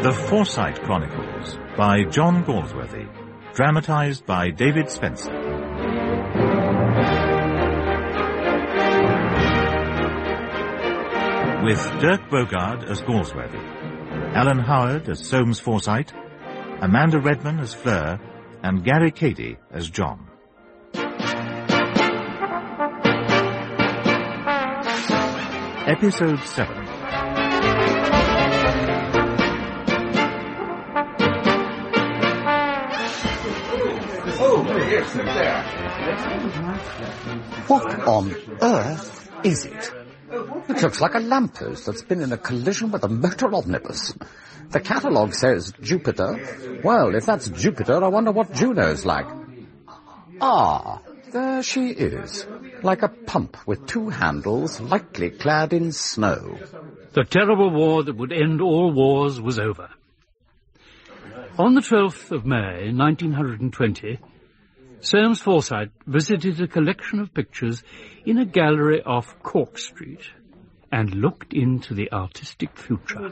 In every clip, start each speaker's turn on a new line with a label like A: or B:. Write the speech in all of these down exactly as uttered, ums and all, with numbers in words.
A: The Forsyte Chronicles by John Galsworthy, dramatised by David Spencer. With Dirk Bogarde as Galsworthy, Alan Howard as Soames Forsyte, Amanda Redman as Fleur, and Gary Cady as John. Episode seven.
B: Oh, yes, there.
C: What on earth is it? It looks like a lamppost that's been in a collision with a motor omnibus. The catalogue says Jupiter. Well, if that's Jupiter, I wonder what Juno's like. Ah, there she is, like a pump with two handles, lightly clad in snow.
D: The terrible war that would end all wars was over. On the twelfth of May, nineteen twenty, Soames Forsyte visited a collection of pictures in a gallery off Cork Street and looked into the artistic future.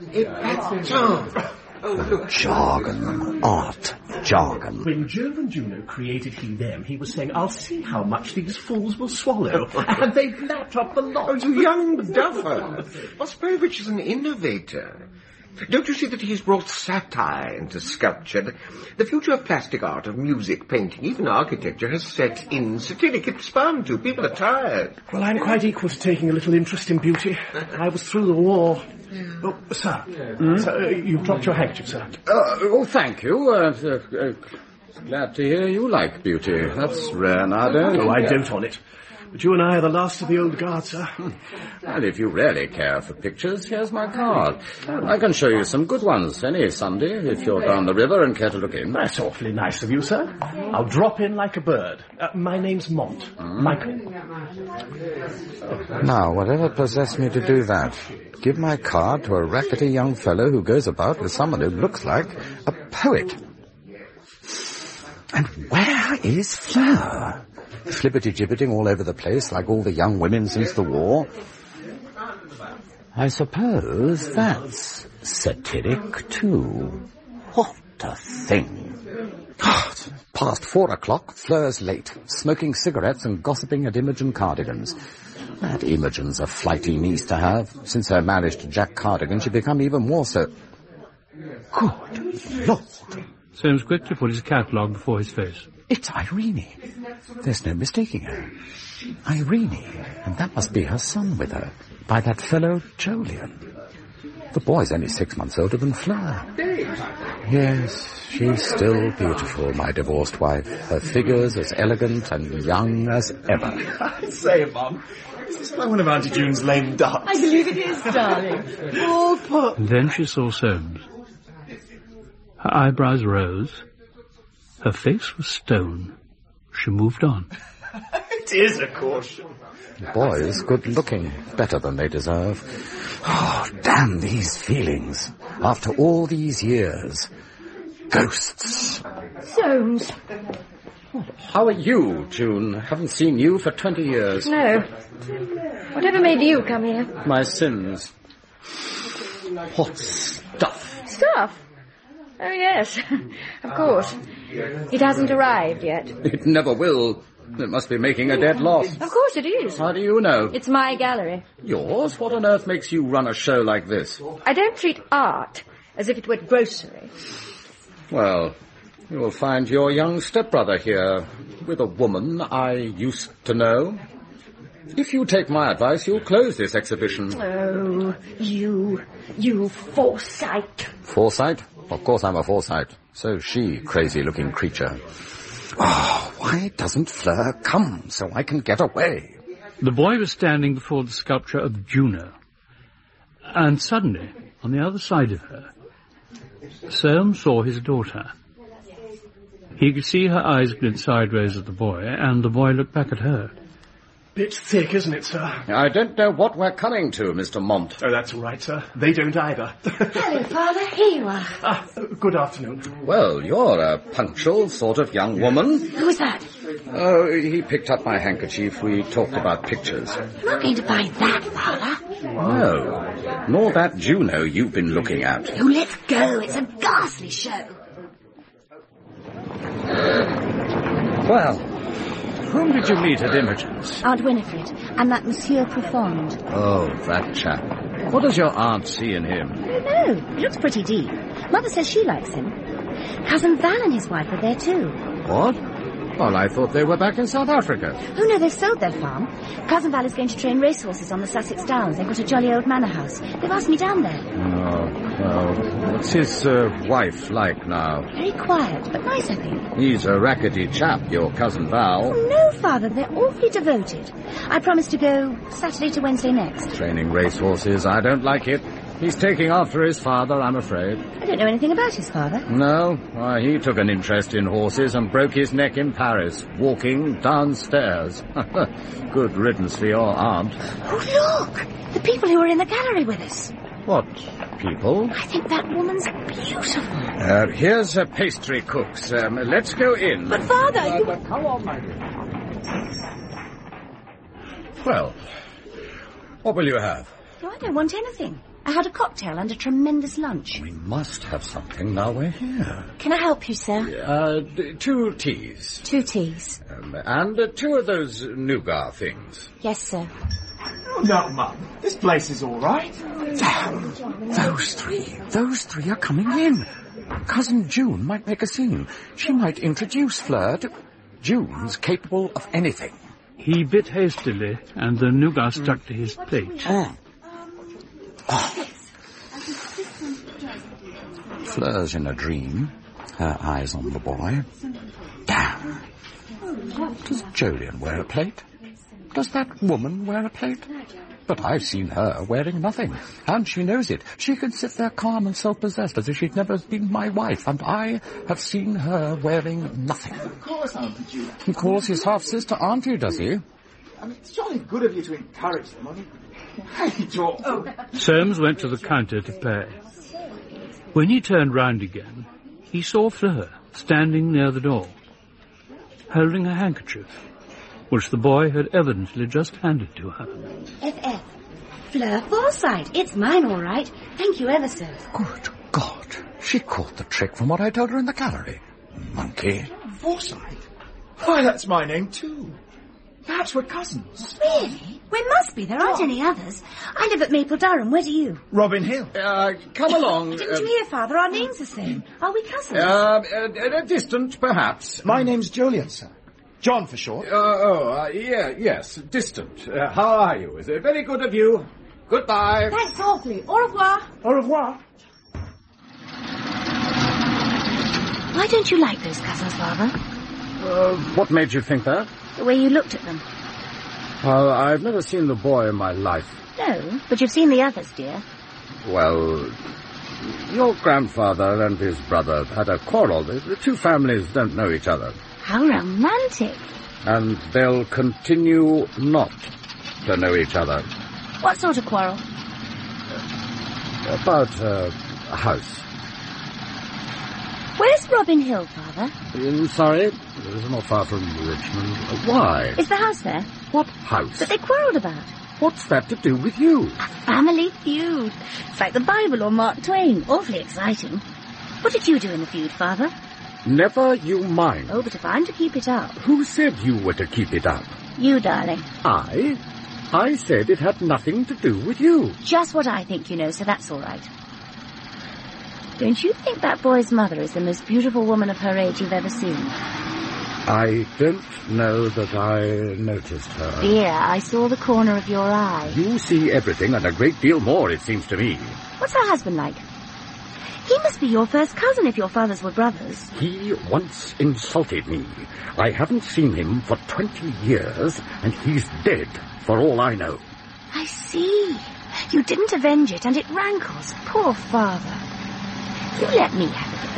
C: Jargon, art, jargon.
E: When Jove and Juno created He Them, he was saying, I'll see how much these fools will swallow. And they've lapped up the lot.
B: Oh, you young duffer. Ospovich is an innovator. Don't you see that he's brought satire into sculpture? The future of plastic art, of music, painting, even architecture has set in satiric. It's bound to. People are tired.
E: Well, I'm quite equal to taking a little interest in beauty. I was through the war. Oh, sir. Mm? Sir, uh, you've dropped your handkerchief, sir.
C: Uh, oh, thank you. Uh, uh, uh, glad to hear you like beauty. That's rare nowadays.
E: Oh, I dote on it. But you and I are the last of the old guard, sir.
C: Well, if you really care for pictures, here's my card. I can show you some good ones any Sunday, if you're down the river and care to look in.
E: That's awfully nice of you, sir. I'll drop in like a bird. Uh, my name's Mont. Mm. Michael.
C: Now, whatever possessed me to do that? Give my card to a rackety young fellow who goes about with someone who looks like a poet. And where is Fleur? Flippity-gibbeting all over the place like all the young women since the war. I suppose that's satiric, too. What a thing. Past four o'clock, Fleur's late, smoking cigarettes and gossiping at Imogen Cardigan's. That Imogen's a flighty niece to have. Since her marriage to Jack Cardigan, she'd become even more so. Good Lord.
D: Soames quickly put his catalogue before his face.
C: It's Irene. There's no mistaking her. Irene, and that must be her son with her, by that fellow Jolyon. The boy's only six months older than Fleur. Yes, she's still beautiful, my divorced wife. Her figure's as elegant and young as ever.
E: I say, Mum, is this like one of Auntie June's lame ducks?
F: I believe it is, darling. Oh, poor...
D: And then she saw Soames. Her eyebrows rose. Her face was stone. She moved on.
E: It is a caution.
C: Boys, good looking, better than they deserve. Oh, damn these feelings. After all these years. Ghosts.
F: Soames.
C: How are you, June? Haven't seen you for twenty years.
F: No. Whatever made you come here?
C: My sins. What stuff.
F: Stuff? Oh, yes. Of course. It hasn't arrived yet.
C: It never will. It must be making a dead loss.
F: Of course it is.
C: How do you know?
F: It's my gallery.
C: Yours? What on earth makes you run a show like this?
F: I don't treat art as if it were grocery.
C: Well, you'll find your young stepbrother here with a woman I used to know. If you take my advice, you'll close this exhibition.
F: Oh, you, you Forsyte.
C: Forsyte? Of course I'm a Forsyte. So she, crazy-looking creature. Oh, why doesn't Fleur come so I can get away?
D: The boy was standing before the sculpture of Juno. And suddenly, on the other side of her, Soames saw his daughter. He could see her eyes glint sideways at the boy, and the boy looked back at her.
E: Bit thick, isn't it, sir?
C: I don't know what we're coming to, Mister Mont.
E: Oh, that's all right, sir. They don't either.
F: Hello, Father. Here you are.
E: Ah, good afternoon.
C: Well, you're a punctual sort of young woman.
F: Who's that?
C: Oh, he picked up my handkerchief. We talked about pictures.
G: I'm not going to buy that, Father.
C: No, nor that Juno you've been looking at.
G: Oh, let's go. It's a ghastly show.
C: Well, whom did you meet at Imogen's?
G: Aunt Winifred and that Monsieur Profonde.
C: Oh, that chap. What does your aunt see in him?
G: I don't know. He looks pretty deep. Mother says she likes him. Cousin Val and his wife are there too.
C: What? Well, I thought they were back in South Africa.
G: Oh, no, they've sold their farm. Cousin Val is going to train racehorses on the Sussex Downs. They've got a jolly old manor house. They've asked me down there.
C: Oh, well, what's his uh, wife like now?
G: Very quiet, but nice, I think.
C: He's a rackety chap, your cousin Val.
G: Oh, no, Father, they're awfully devoted. I promised to go Saturday to Wednesday next.
C: Training racehorses, I don't like it. He's taking after his father, I'm afraid.
G: I don't know anything about his father.
C: No? Why, he took an interest in horses and broke his neck in Paris, walking downstairs. Good riddance for your aunt.
G: Oh, look! The people who are in the gallery with us.
C: What people?
G: I think that woman's beautiful.
C: Uh, here's a pastry cook's. Um, let's go in.
G: But, Father,
C: uh,
G: you...
C: But come on, my dear. Well, what will you have?
G: No, I don't want anything. I had a cocktail and a tremendous lunch.
C: We must have something now we're here.
G: Can I help you, sir?
C: Uh, d- two teas.
G: Two teas.
C: Um, and uh, two of those nougat things.
G: Yes, sir.
E: Oh, no, Mum. This place is all right.
C: Damn! Those three. Those three are coming in. Cousin June might make a scene. She might introduce Fleur to... June's capable of anything.
D: He bit hastily, and the nougat stuck to his plate.
C: Oh. Oh. Fleur's in a dream, her eyes on the boy. Damn. Does Jolyon wear a plate? Does that woman wear a plate? But I've seen her wearing nothing, and she knows it. She can sit there calm and self-possessed as if she'd never been my wife, and I have seen her wearing nothing.
H: Of course, Auntie Julia.
C: He calls his half-sister Auntie, does he?
H: I mean, it's jolly good of you to encourage them. I mean, hey, George. Oh.
D: Soames went to the counter to pay. When he turned round again, he saw Fleur standing near the door, holding a handkerchief, which the boy had evidently just handed to her.
G: F F. Fleur Forsyte. It's mine, all right. Thank you ever so.
C: Good God. She caught the trick from what I told her in the gallery. Monkey.
H: Forsyte? Why, that's my name, too. Perhaps we're cousins.
G: Really? We must be. There aren't any others. I live at Maple Durham. Where do you?
H: Robin Hill.
C: Uh, come along.
G: Didn't
C: uh,
G: you hear, Father? Our names are the same. Are we cousins?
C: Uh, uh, distant, perhaps.
H: My name's Jolyon, sir. John, for short.
C: Uh, oh, uh, yeah, yes, distant. Uh, how are you? Is it very good of you? Goodbye.
G: Thanks awfully. Au revoir.
H: Au revoir.
G: Why don't you like those cousins, Father?
C: Uh, what made you think that?
G: The way you looked at them.
C: Well, I've never seen the boy in my life.
G: No, but you've seen the others, dear.
C: Well, your grandfather and his brother had a quarrel. The, the two families don't know each other.
G: How romantic.
C: And they'll continue not to know each other.
G: What sort of quarrel?
C: About uh, a house.
G: Where's Robin Hill, Father?
C: I'm sorry, it's not far from Richmond. Why?
G: Is the house there?
C: What house?
G: That they quarrelled about.
C: What's that to do with you?
G: A family feud. It's like the Bible or Mark Twain. Awfully exciting. What did you do in the feud, Father?
C: Never you mind.
G: Oh, but if I'm to keep it up...
C: Who said you were to keep it up?
G: You, darling.
C: I? I said it had nothing to do with you.
G: Just what I think, you know, so that's all right. Don't you think that boy's mother is the most beautiful woman of her age you've ever seen?
C: I don't know that I noticed her.
G: Dear, I saw the corner of your eye.
C: You see everything and a great deal more, it seems to me.
G: What's her husband like? He must be your first cousin if your fathers were brothers.
C: He once insulted me. I haven't seen him for twenty years, and he's dead, for all I know.
G: I see. You didn't avenge it, and it rankles. Poor father. You let me have it.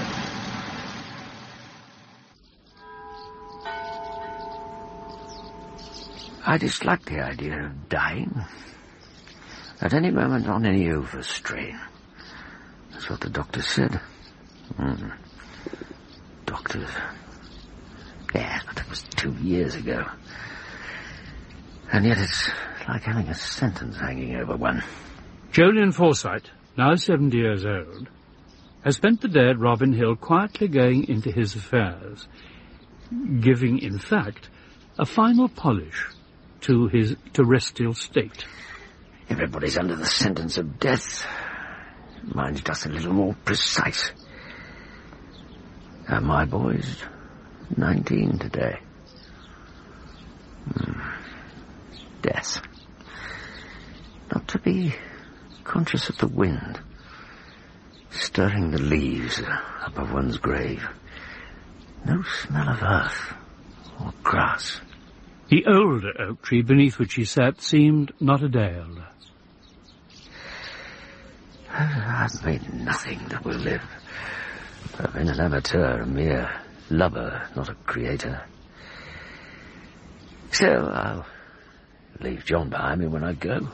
I: I dislike the idea of dying. At any moment on any overstrain. That's what the doctor said. Mm. Doctors. Yeah, but it was two years ago. And yet it's like having a sentence hanging over one.
D: Jolyon Forsyte, now seventy years old, has spent the day at Robin Hill quietly going into his affairs, giving, in fact, a final polish to his terrestrial state.
I: Everybody's under the sentence of death. Mine's just a little more precise. And my boy's nineteen today. Hmm. Death. Not to be conscious of the wind, stirring the leaves above one's grave. No smell of earth or grass.
D: The older oak tree beneath which he sat seemed not a day older.
I: I've made nothing that will live. I've been an amateur, a mere lover, not a creator. So I'll leave John behind me when I go.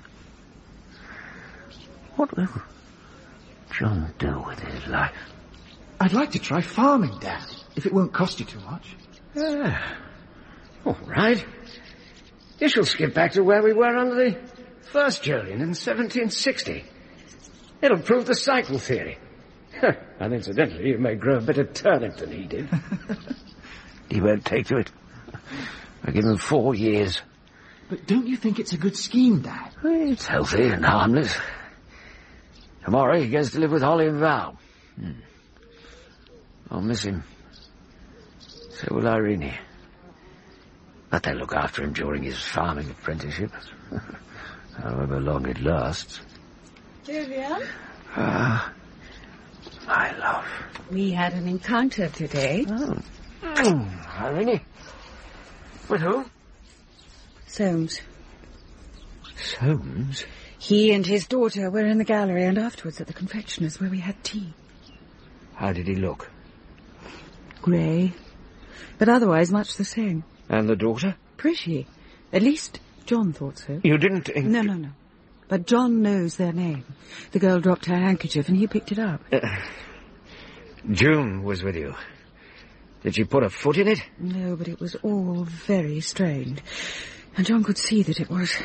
I: What will John do with his life?
H: I'd like to try farming, Dad, if it won't cost you too much.
I: Ah, all right. You shall skip back to where we were under the first Jolyon in seventeen sixty. It'll prove the cycle theory. And incidentally, you may grow a better turnip than he did. He won't take to it. I give him four years.
H: But don't you think it's a good scheme, Dad?
I: It's healthy and harmless. Tomorrow he goes to live with Holly and Val. Hmm. I'll miss him. So will Irene. But they'll look after him during his farming apprenticeship. However long it lasts.
J: Jolyon?
I: Ah, my love.
J: We had an encounter today.
I: Oh. Mm, Irene? With who?
J: Soames.
I: Soames?
J: He and his daughter were in the gallery and afterwards at the confectioner's where we had tea.
I: How did he look?
J: Grey, but otherwise much the same.
I: And the daughter?
J: Pretty. At least John thought so.
I: You didn't... Inc-
J: no, no, no. But John knows their name. The girl dropped her handkerchief and he picked it up.
I: Uh, June was with you. Did she put a foot in it?
J: No, but it was all very strained. And John could see that it was.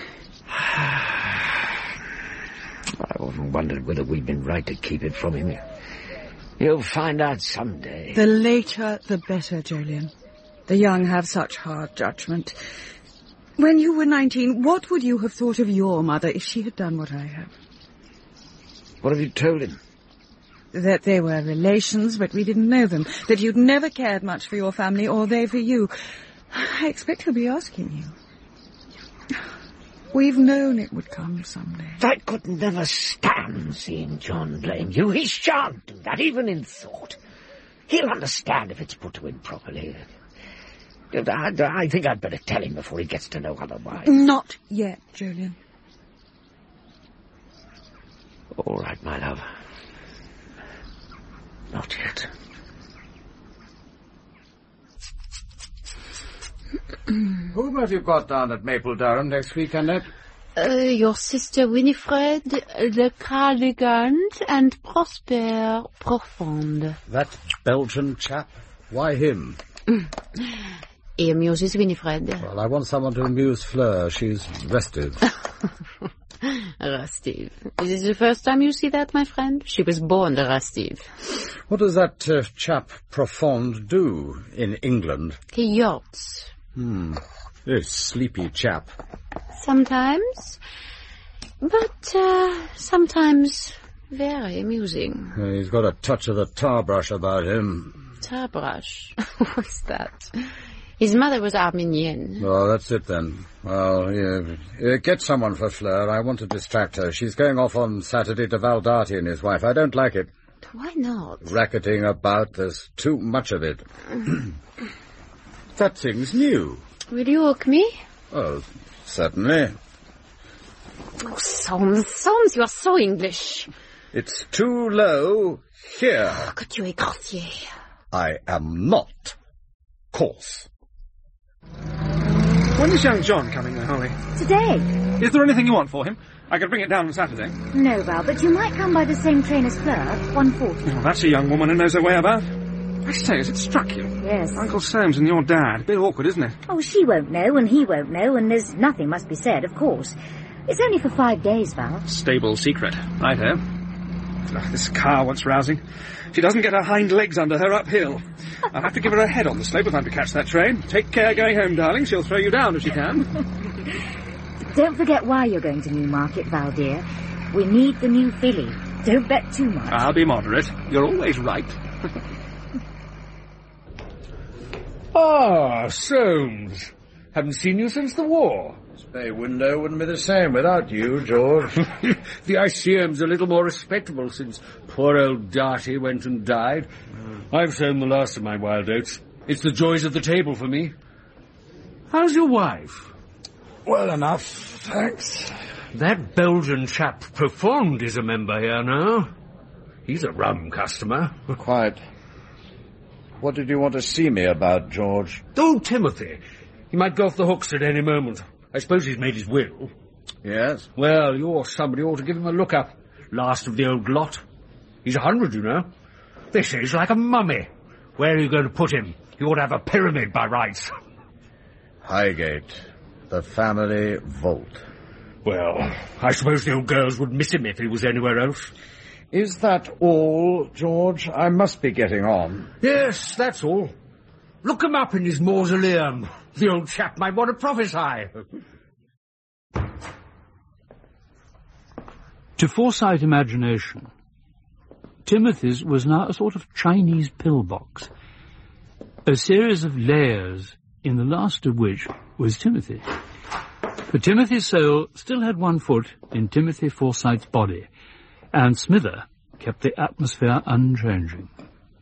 I: I often wondered whether we'd been right to keep it from him. You'll find out someday.
J: The later, the better, Jolyon. The young have such hard judgment. When you were nineteen, what would you have thought of your mother if she had done what I have?
I: What have you told him?
J: That they were relations, but we didn't know them. That you'd never cared much for your family, or they for you. I expect he'll be asking you. We've known it would come someday.
I: I could never stand seeing John blame you. He shan't do that, even in thought. He'll understand if it's put to him properly. I, I think I'd better tell him before he gets to know otherwise.
J: Not yet, Jolyon.
I: All right, my love. Not yet.
C: Whom have you got down at Maple Durham next week, Annette?
K: Uh, your sister Winifred, Le Cardigant, and Prosper Profonde.
C: That Belgian chap? Why him?
K: He amuses Winifred.
C: Well, I want someone to amuse Fleur. She's restive.
K: Restive. Is this the first time you see that, my friend? She was born restive.
C: What does that uh, chap Profonde do in England?
K: He yachts.
C: Hmm. This sleepy chap.
K: Sometimes. But, uh, sometimes very amusing.
C: Uh, he's got a touch of the tar brush about him.
K: Tar brush? What's that? His mother was Armenian.
C: Oh, that's it then. Well, yeah, yeah, get someone for Fleur. I want to distract her. She's going off on Saturday to Valdarti and his wife. I don't like it.
K: Why not?
C: Racketing about. There's too much of it. That thing's new.
K: Will you hook me?
C: Oh, certainly.
K: Oh, Soames, Soames, you are so English.
C: It's too low here.
K: Oh, que tu es grossier.
C: I am not coarse.
L: When is young John coming then, Holly?
M: Today.
L: Is there anything you want for him? I could bring it down on Saturday.
M: No, Val, but you might come by the same train as Fleur, one forty.
L: Oh, that's a young woman who knows her way about. I say, has it struck you?
G: Yes.
L: Uncle Soames and your dad. A bit awkward, isn't it?
G: Oh, she won't know, and he won't know, and there's nothing must be said, of course. It's only for five days, Val.
L: Stable secret. Righto. Ugh, this car wants rousing. She doesn't get her hind legs under her uphill. I'll have to give her a head on the slope if I'm to catch that train. Take care going home, darling. She'll throw you down if she can.
G: Don't forget why you're going to Newmarket, Val, dear. We need the new filly. Don't bet too much.
L: I'll be moderate. You're always right.
M: Ah, Soames. Haven't seen you since the war.
N: This bay window wouldn't be the same without you, George.
M: The Iceum's a little more respectable since poor old Darty went and died. Mm. I've sown the last of my wild oats. It's the joys of the table for me. How's your wife?
N: Well enough, thanks.
M: That Belgian chap Profonde is a member here now. He's a rum customer.
N: Quite. What did you want to see me about, George?
M: Oh, Timothy. He might go off the hooks at any moment. I suppose he's made his will.
N: Yes?
M: Well, you're somebody ought to give him a look up. Last of the old lot. He's a hundred, you know. They say he's like a mummy. Where are you going to put him? He ought to have a pyramid by rights.
N: Highgate. The family vault.
M: Well, I suppose the old girls would miss him if he was anywhere else.
N: Is that all, George? I must be getting on.
M: Yes, that's all. Look him up in his mausoleum. The old chap might want to prophesy.
D: To Forsyte imagination, Timothy's was now a sort of Chinese pillbox, a series of layers, in the last of which was Timothy. But Timothy's soul still had one foot in Timothy Forsyte's body, and Smither kept the atmosphere unchanging.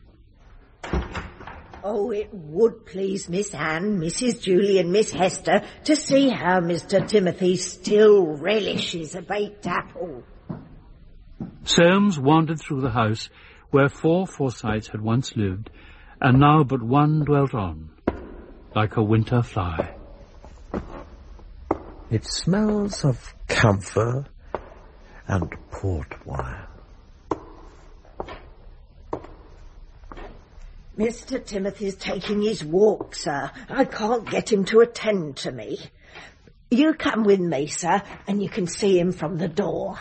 O: Oh, it would please Miss Anne, Missus Julie and Miss Hester to see how Mister Timothy still relishes a baked apple.
D: Soames wandered through the house where four Forsytes had once lived, and now but one dwelt on, like a winter fly.
P: It smells of camphor and port wine.
O: Mister Timothy's taking his walk, sir. I can't get him to attend to me. You come with me, sir, and you can see him from the door.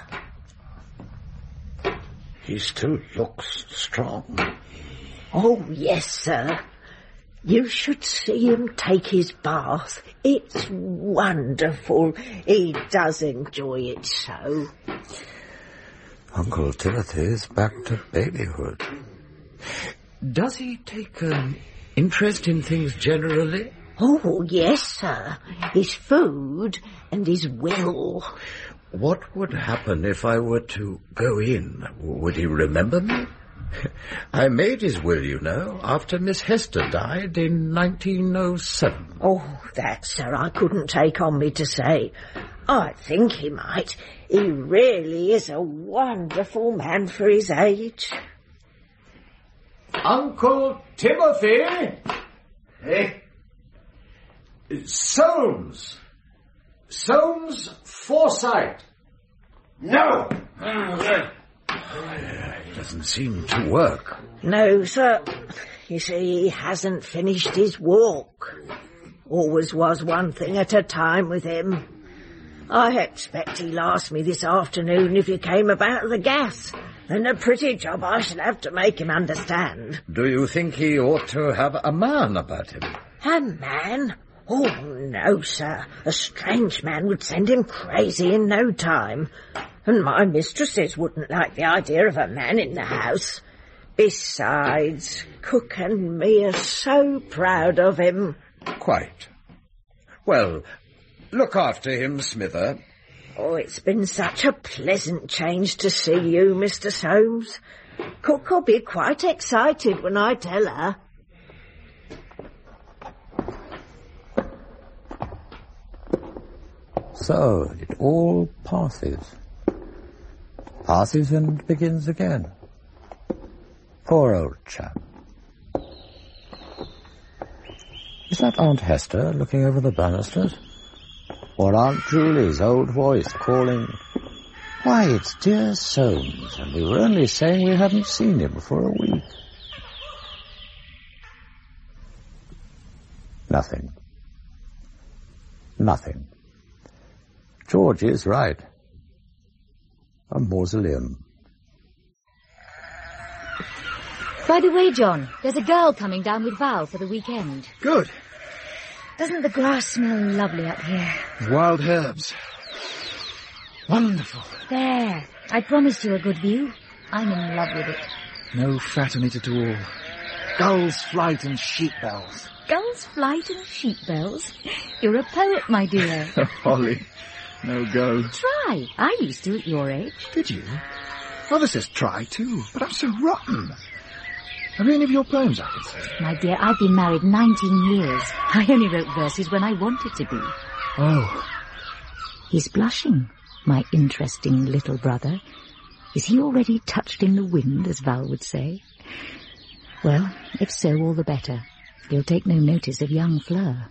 P: He still looks strong.
O: Oh, yes, sir. You should see him take his bath. It's wonderful. He does enjoy it so.
P: Uncle Timothy's back to babyhood. Does he take an interest in things generally?
O: Oh, yes, sir. His food and his will.
P: What would happen if I were to go in? Would he remember me? I made his will, you know, after Miss Hester died in nineteen oh seven.
O: Oh, that, sir, I couldn't take on me to say. I think he might. He really is a wonderful man for his age.
N: Uncle Timothy? Eh? Soames. Soames Forsyte. No!
P: It doesn't seem to work.
O: No, sir. You see, he hasn't finished his walk. Always was one thing at a time with him. I expect he'll ask me this afternoon if he came about the gas. And a pretty job I shall have to make him understand.
P: Do you think he ought to have a man about him?
O: A man? Oh, no, sir. A strange man would send him crazy in no time. And my mistresses wouldn't like the idea of a man in the house. Besides, Cook and me are so proud of him.
P: Quite. Well, look after him, Smither.
O: Oh, it's been such a pleasant change to see you, Mister Soames. Cook will be quite excited when I tell her.
C: So, it all passes. Passes and begins again. Poor old chap. Is that Aunt Hester looking over the banisters? Or Aunt Julie's old voice calling, "Why, it's dear Soames, and we were only saying we hadn't seen him for a week." Nothing. Nothing. George is right. A mausoleum.
F: By the way, John, there's a girl coming down with Val for the weekend.
H: Good.
F: Doesn't the grass smell lovely up here?
H: Wild herbs. Wonderful.
F: There. I promised you a good view. I'm in love with it.
H: No fat on it at all. Gulls, flight and sheep bells.
F: Gulls, flight and sheep bells? You're a poet, my dear.
H: Holly, no go.
F: Try. I used to at your age.
H: Did you? Mother says try too, but I'm so rotten. Have any of your poems out?
F: My dear, I've been married nineteen years. I only wrote verses when I wanted to be.
H: Oh.
F: He's blushing, my interesting little brother. Is he already touched in the wind, as Val would say? Well, if so, all the better. He'll take no notice of young Fleur.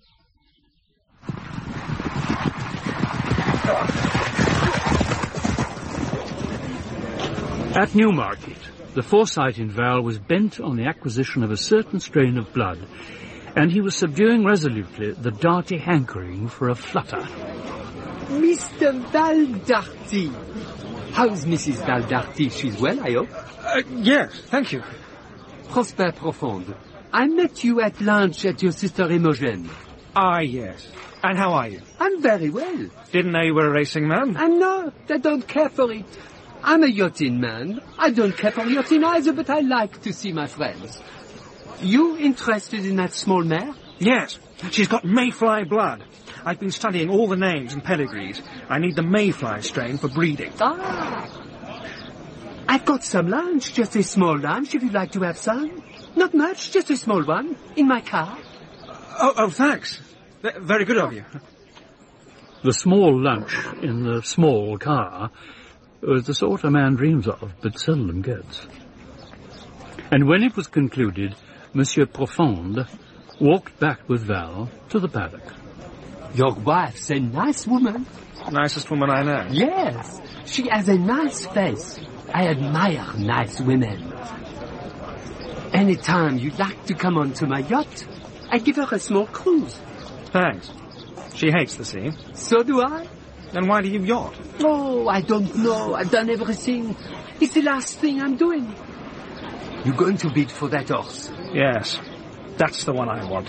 D: At Newmarket, the Forsyte in Val was bent on the acquisition of a certain strain of blood, and he was subduing resolutely the Darty hankering for a flutter.
Q: Mister Val Darty. How's Missus Val Darty? She's well, I hope?
L: Uh, yes, thank you.
Q: Prosper Profonde. I met you at lunch at your sister Imogen.
L: Ah, yes. And how are you?
Q: I'm very well.
L: Didn't know you were a racing man.
Q: I'm not. I don't care for it. I'm a yachting man. I don't care for yachting either, but I like to see my friends. You interested in that small mare?
L: Yes. She's got mayfly blood. I've been studying all the names and pedigrees. I need the mayfly strain for breeding.
Q: Ah. I've got some lunch, just a small lunch, if you'd like to have some. Not much, just a small one, in my car.
L: Oh, oh, thanks. V- very good of you.
D: The small lunch in the small car was the sort a man dreams of, but seldom gets. And when it was concluded, Monsieur Profonde walked back with Val to the paddock.
Q: Your wife's a nice woman.
L: Nicest woman I know.
Q: Yes, she has a nice face. I admire nice women. Any time you'd like to come onto my yacht, I give her a small cruise.
L: Thanks. She hates the sea.
Q: So do I.
L: Then why do you yacht?
Q: Oh, I don't know. I've done everything. It's the last thing I'm doing. You're going to bid for that horse?
L: Yes. That's the one I want.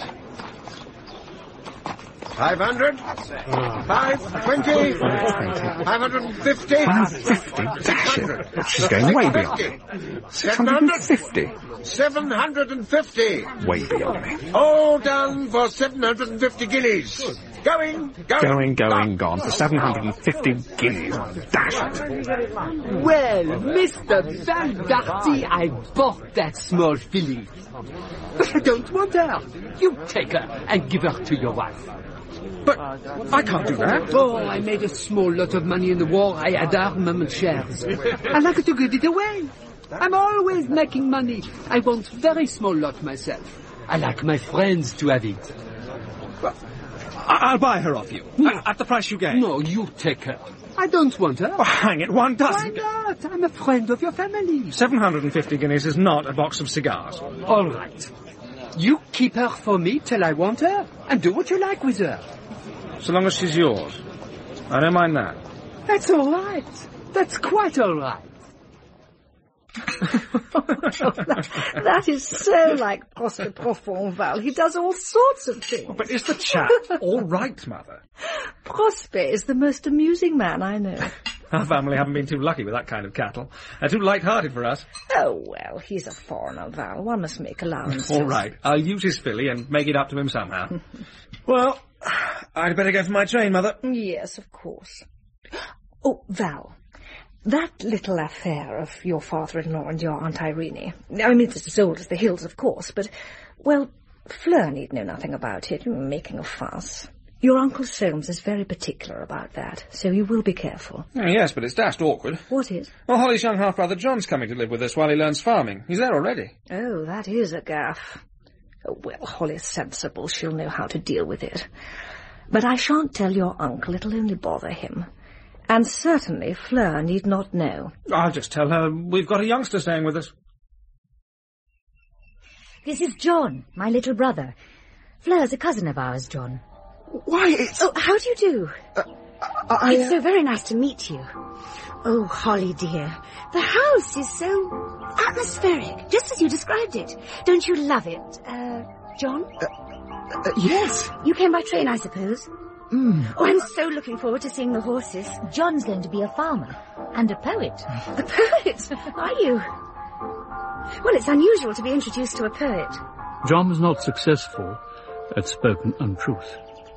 B: Five hundred? Five twenty? Five hundred and fifty?
H: Five fifty? Dash it. She's going way beyond. Six hundred and fifty.
B: Seven hundred and fifty.
H: Way beyond me.
B: All done for seven hundred and fifty guineas. Going, going,
H: going, going, gone for seven hundred and fifty guineas. Dash it.
Q: Well, Mister Van Darty, I bought that small filly. But I don't want her. You take her and give her to your wife.
L: But I can't do that.
Q: Oh, I made a small lot of money in the war. I had armament shares. I like to give it away. I'm always making money. I want very small lot myself. I like my friends to have it.
L: Well, I'll buy her off you. No. At the price you gave.
Q: No, you take her. I don't want her.
L: Oh, hang it, one doesn't.
Q: Why not? I'm a friend of your family.
L: seven hundred and fifty guineas is not a box of cigars.
Q: All right. You keep her for me till I want her, and do what you like with her.
L: So long as she's yours. I don't mind that.
Q: That's all right. That's quite all right.
O: that, that is so like Prosper Profonde, Val. He does all sorts of things.
L: Oh, but is the chap all right, Mother?
O: Prosper is the most amusing man I know.
L: Our family haven't been too lucky with that kind of cattle. They're too light-hearted for us.
O: Oh, well, he's a foreigner, Val. One must make allowances.
L: All right. I'll use his filly and make it up to him somehow. Well, I'd better go for my train, Mother.
O: Yes, of course. Oh, Val. That little affair of your father-in-law and your Aunt Irene, I mean, it's as old as the hills, of course, but, well, Fleur need know nothing about it, making a fuss. Your Uncle Soames is very particular about that, so you will be careful.
L: Oh, yes, but it's dashed awkward.
O: What is?
L: Well, Holly's young half-brother John's coming to live with us while he learns farming. He's there already.
O: Oh, that is a gaffe. Oh, well, Holly's sensible. She'll know how to deal with it. But I shan't tell your uncle. It'll only bother him. And certainly Fleur need not know.
L: I'll just tell her we've got a youngster staying with us.
F: This is John, my little brother. Fleur's a cousin of ours, John.
H: Why, it's...
O: Oh, how do you do?
H: Uh, I,
O: it's
H: uh...
O: so very nice to meet you. Oh, Holly, dear. The house is so atmospheric, just as you described it. Don't you love it, uh, John?
H: Uh, uh, yes.
O: You came by train, I suppose?
H: Mm.
O: Oh, I'm so looking forward to seeing the horses.
F: John's going to be a farmer and a poet.
O: A poet? Are you? Well, it's unusual to be introduced to a poet.
D: John was not successful at spoken untruth,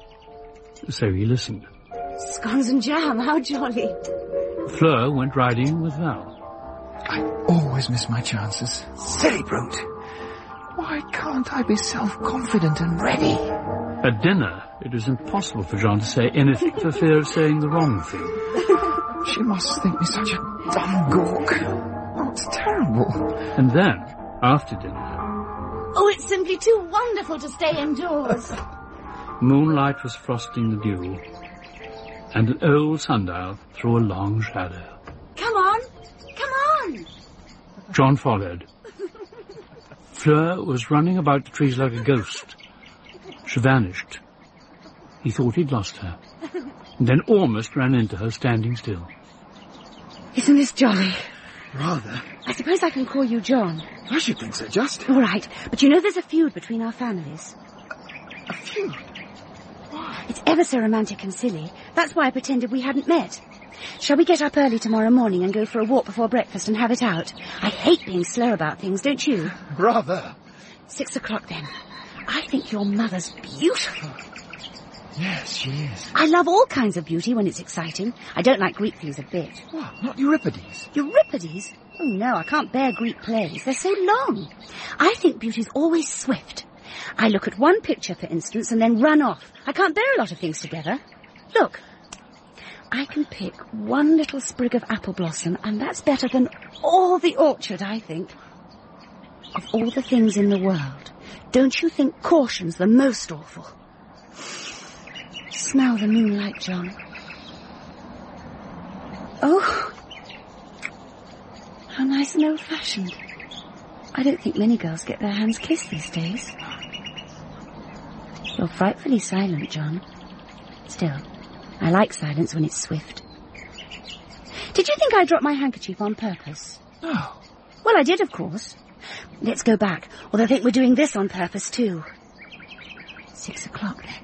D: so he listened.
O: Scones and jam, how jolly.
D: Fleur went riding with Val.
H: I always miss my chances. Silly brute. Why can't I be self-confident and ready?
D: At dinner, it was impossible for John to say anything for fear of saying the wrong thing.
H: She must think me such a dumb gawk. Oh, it's terrible.
D: And then, after dinner...
G: Oh, it's simply too wonderful to stay indoors.
D: Moonlight was frosting the dew, and an old sundial threw a long shadow.
G: Come on, come on.
D: John followed. Fleur was running about the trees like a ghost. She vanished. He thought he'd lost her, and then almost ran into her standing still.
O: Isn't this jolly?
H: Rather.
O: I suppose I can call you John.
H: I should think so, just.
O: All right, but you know there's a feud between our families.
H: A feud? Why?
O: It's ever so romantic and silly. That's why I pretended we hadn't met. Shall we get up early tomorrow morning and go for a walk before breakfast and have it out? I hate being slow about things, don't you?
H: Rather.
O: Six o'clock then. I think your mother's beautiful.
H: Yes, she is.
O: I love all kinds of beauty when it's exciting. I don't like Greek things a bit.
H: What, not Euripides?
O: Euripides? Oh, no, I can't bear Greek plays. They're so long. I think beauty's always swift. I look at one picture, for instance, and then run off. I can't bear a lot of things together. Look, I can pick one little sprig of apple blossom, and that's better than all the orchard, I think. Of all the things in the world, don't you think caution's the most awful? Smell the moonlight, John. Oh, how nice and old-fashioned. I don't think many girls get their hands kissed these days. You're frightfully silent, John. Still, I like silence when it's swift. Did you think I dropped my handkerchief on purpose?
H: No.
O: Well, I did, of course. Let's go back, or they'll think we're doing this on purpose, too. Six o'clock, then.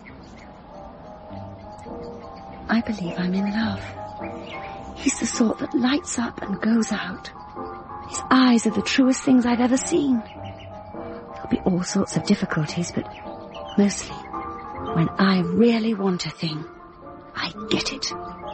O: I believe I'm in love. He's the sort that lights up and goes out. His eyes are the truest things I've ever seen. There'll be all sorts of difficulties, but mostly, when I really want a thing, I get it.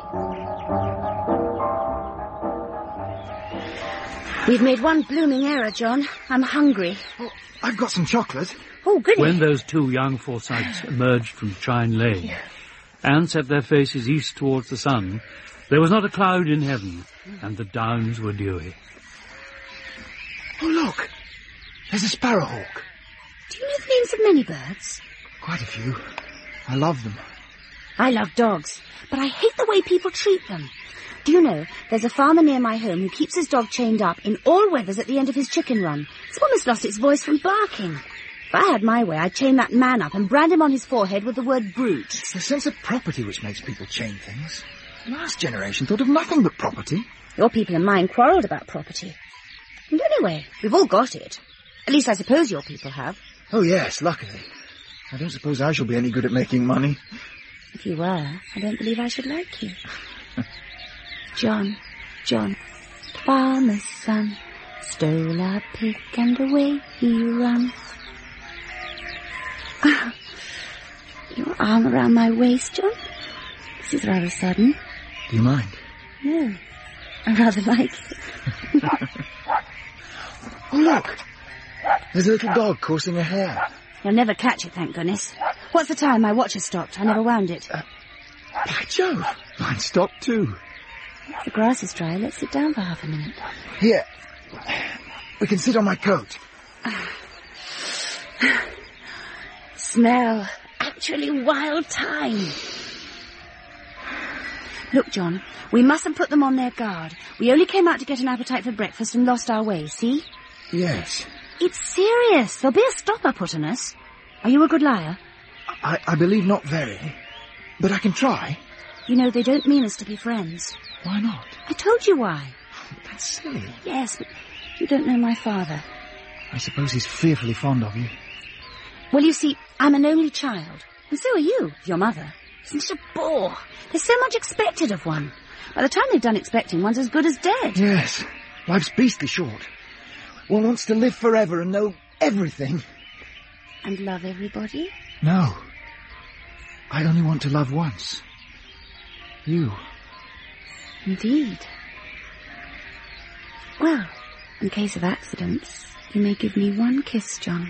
O: We've made one blooming error, John. I'm hungry.
H: Oh, I've got some chocolate.
O: Oh, goody.
D: When those two young Forsytes emerged from Chine Lane and set their faces east towards the sun, there was not a cloud in heaven, and the downs were dewy.
H: Oh, look! There's a sparrowhawk.
O: Do you know the names of many birds?
H: Quite a few. I love them.
O: I love dogs, but I hate the way people treat them. Do you know, there's a farmer near my home who keeps his dog chained up in all weathers at the end of his chicken run. It's almost lost its voice from barking. If I had my way, I'd chain that man up and brand him on his forehead with the word brute.
H: It's the sense of property which makes people chain things. The last generation thought of nothing but property.
O: Your people and mine quarrelled about property. And anyway, we've all got it. At least I suppose your people have.
H: Oh, yes, luckily. I don't suppose I shall be any good at making money.
O: If you were, I don't believe I should like you. John, John, the farmer's son, stole a pig and away he run. Your arm around my waist, John? This is rather sudden.
H: Do you mind?
O: No, I rather like it.
H: Oh, look! There's a little dog coursing a hare.
O: You'll never catch it, thank goodness. What's the time? My watch has stopped. I never wound it.
H: Uh, by Jove, mine stopped too.
O: The grass is dry. Let's sit down for half a minute.
H: Here. We can sit on my coat.
O: Smell. Actually wild thyme. Look, John, we mustn't put them on their guard. We only came out to get an appetite for breakfast and lost our way, see?
H: Yes.
O: It's serious. There'll be a stopper put on us.
G: Are you a good liar?
H: I, I believe not very, but I can try.
G: You know, they don't mean us to be friends.
H: Why not?
G: I told you why.
H: That's silly.
G: Yes, but you don't know my father.
H: I suppose he's fearfully fond of you.
G: Well, you see, I'm an only child. And so are you, your mother. It's such a bore. There's so much expected of one. By the time they've done expecting, one's as good as dead.
H: Yes. Life's beastly short. One wants to live forever and know everything.
G: And love everybody?
H: No. I only want to love once. You.
G: Indeed. Well, in case of accidents, you may give me one kiss, John.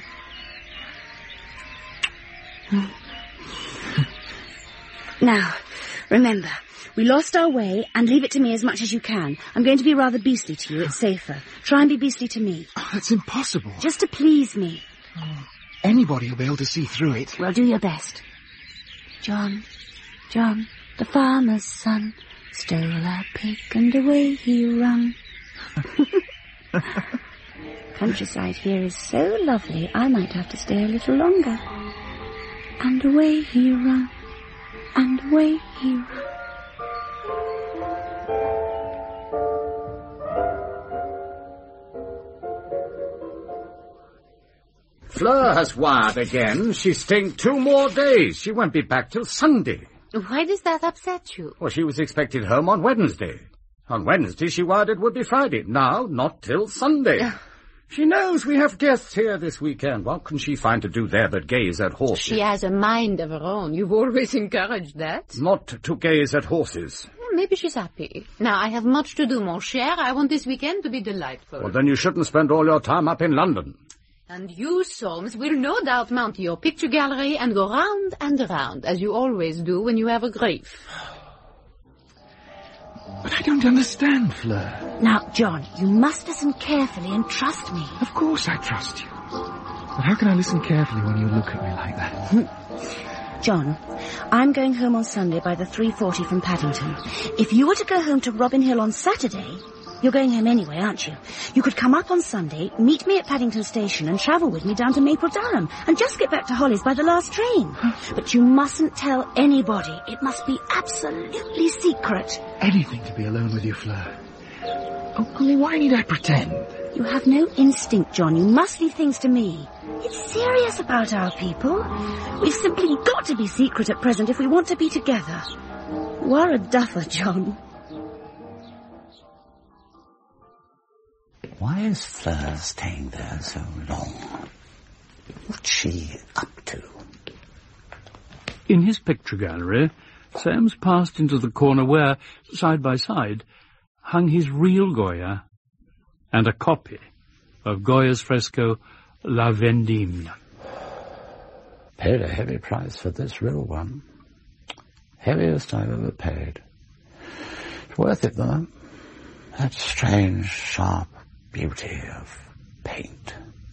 G: Now, remember, we lost our way, and leave it to me as much as you can. I'm going to be rather beastly to you, it's safer. Try and be beastly to me.
H: Oh, that's impossible.
G: Just to please me.
H: Oh, anybody will be able to see through it.
G: Well, do your best. John, John, the farmer's son, stole our pig and away he run. Countryside here is so lovely, I might have to stay a little longer. And away he run, and away he run.
C: Fleur has wired again. She's staying two more days. She won't be back till Sunday.
K: Why does that upset you?
C: Well, she was expected home on Wednesday. On Wednesday, she wired it would be Friday. Now, not till Sunday. She knows we have guests here this weekend. What can she find to do there but gaze at horses?
K: She has a mind of her own. You've always encouraged that.
C: Not to gaze at horses.
K: Maybe she's happy. Now, I have much to do, mon cher. I want this weekend to be delightful.
C: Well, then you shouldn't spend all your time up in London.
K: And you, Soames, will no doubt mount to your picture gallery and go round and round, as you always do when you have a grief.
H: But I don't understand, Fleur.
G: Now, John, you must listen carefully and trust me.
H: Of course I trust you. But how can I listen carefully when you look at me like that?
G: John, I'm going home on Sunday by the three forty from Paddington. If you were to go home to Robin Hill on Saturday... You're going home anyway, aren't you? You could come up on Sunday, meet me at Paddington Station and travel with me down to Maple Durham and just get back to Holly's by the last train. But you mustn't tell anybody. It must be absolutely secret.
H: Anything to be alone with you, Fleur. Oh, only why need I pretend?
G: You have no instinct, John. You must leave things to me. It's serious about our people. We've simply got to be secret at present if we want to be together. You are a duffer, John.
C: Why is Fleur staying there so long? What's she up to?
D: In his picture gallery, Soames passed into the corner where, side by side, hung his real Goya and a copy of Goya's fresco La Vendimia.
C: Paid a heavy price for this real one. Heaviest I've ever paid. It's worth it, though. That strange, sharp beauty of paint.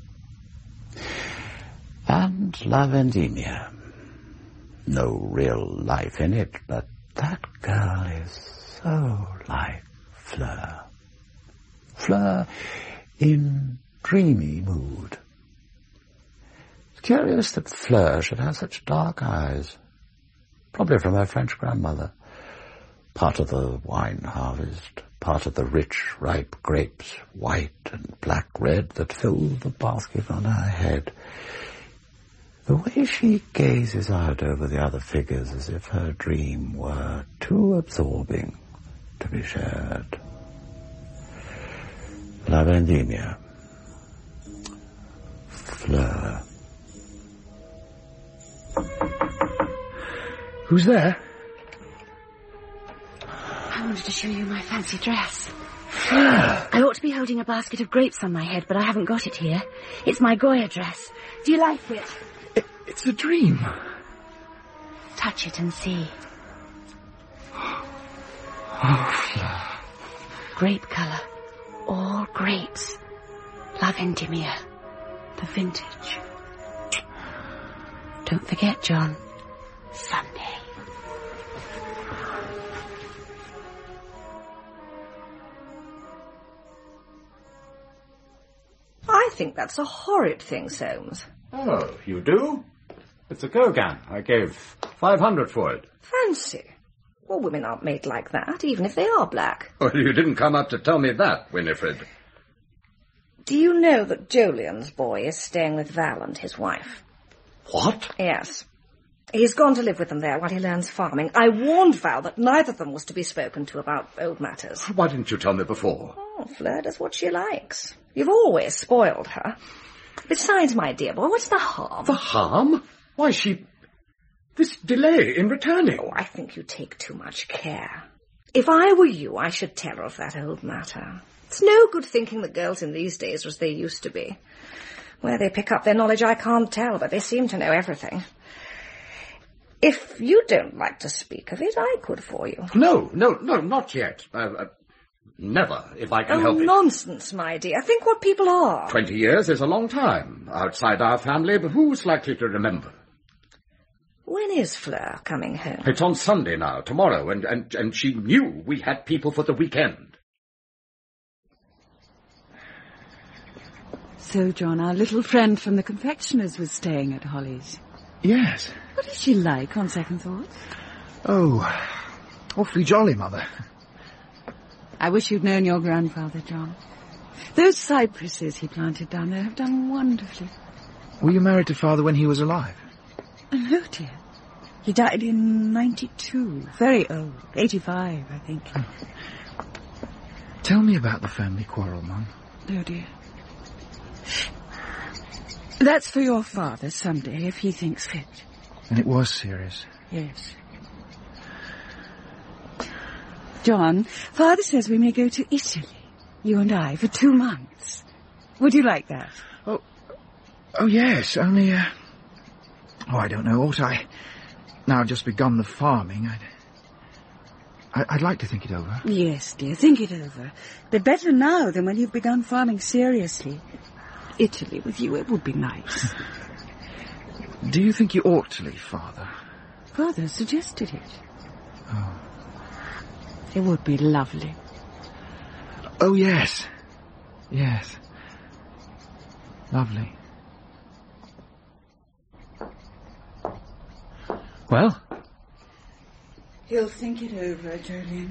C: And La Vendimia. No real life in it, but that girl is so like Fleur. Fleur in dreamy mood. It's curious that Fleur should have such dark eyes. Probably from her French grandmother. Part of the wine harvest, part of the rich, ripe grapes, white and black red, that fill the basket on her head. The way she gazes out over the other figures as if her dream were too absorbing to be shared. La Vendimia. Fleur.
H: Who's there?
G: I wanted to show you my fancy dress. I ought to be holding a basket of grapes on my head, but I haven't got it here. It's my Goya dress. Do you like it?
H: it it's a dream.
G: Touch it and see.
H: Oh, Fleur.
G: Grape colour. All grapes. La Vendimia. The vintage. Don't forget, John. Sunday.
R: I think that's a horrid thing, Soames.
N: Oh, you do? It's a Kogan. I gave five hundred for it.
R: Fancy. Well, women aren't made like that, even if they are black.
N: Well, you didn't come up to tell me that, Winifred.
R: Do you know that Jolyon's boy is staying with Val and his wife?
N: What?
R: Yes. He's gone to live with them there while he learns farming. I warned Val that neither of them was to be spoken to about old matters.
N: Why didn't you tell me before?
R: Oh, Fleur does what she likes. You've always spoiled her. Besides, my dear boy, what's the harm?
N: The harm? Why, she... This delay in returning.
R: Oh, I think you take too much care. If I were you, I should tell her of that old matter. It's no good thinking that girls in these days are as they used to be. Where they pick up their knowledge, I can't tell, but they seem to know everything. If you don't like to speak of it, I could for you.
N: No, no, no, not yet. Uh, uh, never, if I can
R: oh,
N: help it.
R: Nonsense, my dear. Think what people are.
N: Twenty years is a long time. Outside our family, but who's likely to remember?
R: When is Fleur coming home?
N: It's on Sunday now, tomorrow, and, and, and she knew we had people for the weekend.
J: So, John, our little friend from the confectioner's was staying at Holly's.
H: Yes.
J: What is she like, on second thoughts?
H: Oh, awfully jolly, Mother.
J: I wish you'd known your grandfather, John. Those cypresses he planted down there have done wonderfully.
H: Were you married to Father when he was alive?
J: No, dear. He died in ninety-two. Very old. eighty-five, I think.
H: Oh. Tell me about the family quarrel, Mum.
J: Oh, dear. That's for your father someday, if he thinks fit.
H: And it was serious?
J: Yes. John, Father says we may go to Italy, you and I, for two months. Would you like that?
H: Oh, oh yes, only, uh... Oh, I don't know, ought I? Now I've just begun the farming, I'd... I, I'd like to think it over.
J: Yes, dear, think it over. But better now than when you've begun farming seriously. Italy with you, it would be nice.
H: Do you think you ought to leave Father?
J: Father suggested it.
H: Oh.
J: It would be lovely.
H: Oh, yes. Yes. Lovely.
I: Well?
J: He'll think it over, Jolyon.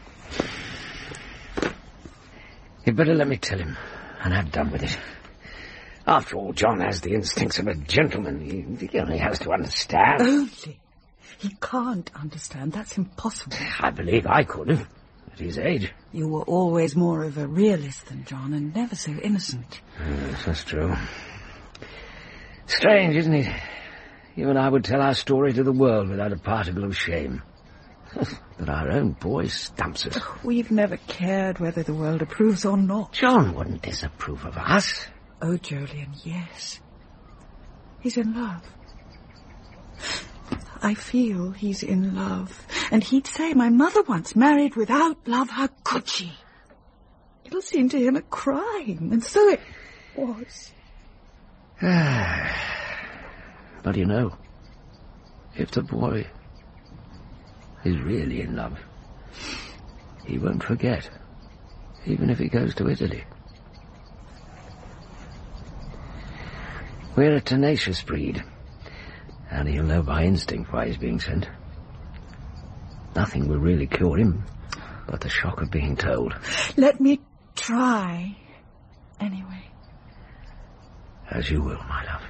I: You'd better let me tell him, and have done with it. After all, John has the instincts of a gentleman. He, he only has to understand.
J: Only? He can't understand. That's impossible.
I: I believe I could have, at his age.
J: You were always more of a realist than John, and never so innocent.
I: Yes, that's true. Strange, isn't it? You and I would tell our story to the world without a particle of shame. But our own boy stumps us.
J: We've never cared whether the world approves or not.
I: John wouldn't disapprove of us.
J: Oh, Jolyon, yes. He's in love. I feel he's in love. And he'd say, my mother once married without love, how could she? It'll seem to him a crime, and so it was.
I: But you know, if the boy is really in love, he won't forget, even if he goes to Italy. We're a tenacious breed, and he'll know by instinct why he's being sent. Nothing will really cure him but the shock of being told.
J: Let me try, anyway.
I: As you will, my love.